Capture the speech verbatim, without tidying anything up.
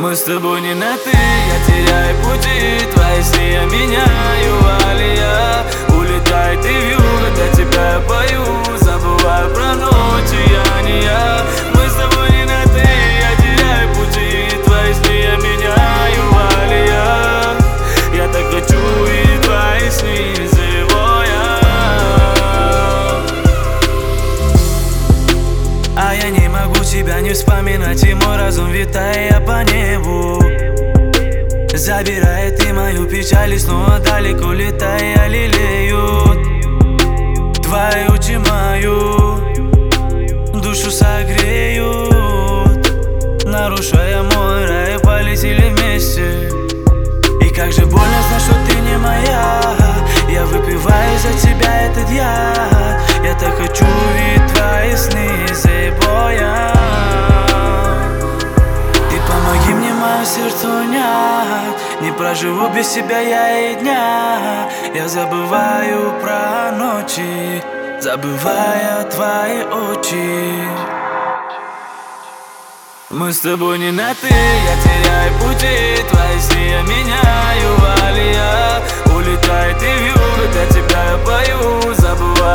Мы с тобой не на ты, я теряю пути, твои сны я меняю, алия. Улетай ты в юг, когда тебя я пою, забываю про ночи, я не я. Мы с тобой не на ты, я теряю пути, твои сны я меняю, алия. Я так хочу и твои сны живая. А я не могу тебя не вспоминать, и мой разум витая по небу. Забирает ты мою печаль и снова далеко летая лелеют. Твои очи мою душу согреют, нарушая мой рай, полетели вместе. И как же больно знать, что ты не моя. Я выпиваю за тебя этот я. Я так хочу видеть твои сны забоя. Ты помоги мне мое сердце унять, не проживу без тебя я и дня. Я забываю про ночи, забывая твои очи. Мы с тобой не на ты, я теряю пути, твои сны я меняю, алия. Улетай ты в юг, когда тебя я пою, забываю